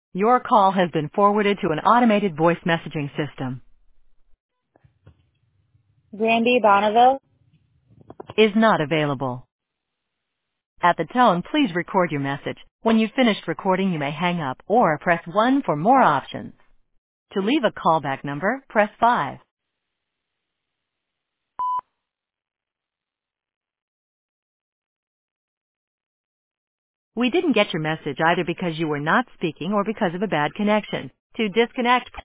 Your call has been forwarded to an automated voice messaging system. Brandy Bonneville. Is not available. At the tone, please record your message. When you've finished recording, you may hang up or press 1 for more options. To leave a callback number, press 5. We didn't get your message either because you were not speaking or because of a bad connection. To disconnect,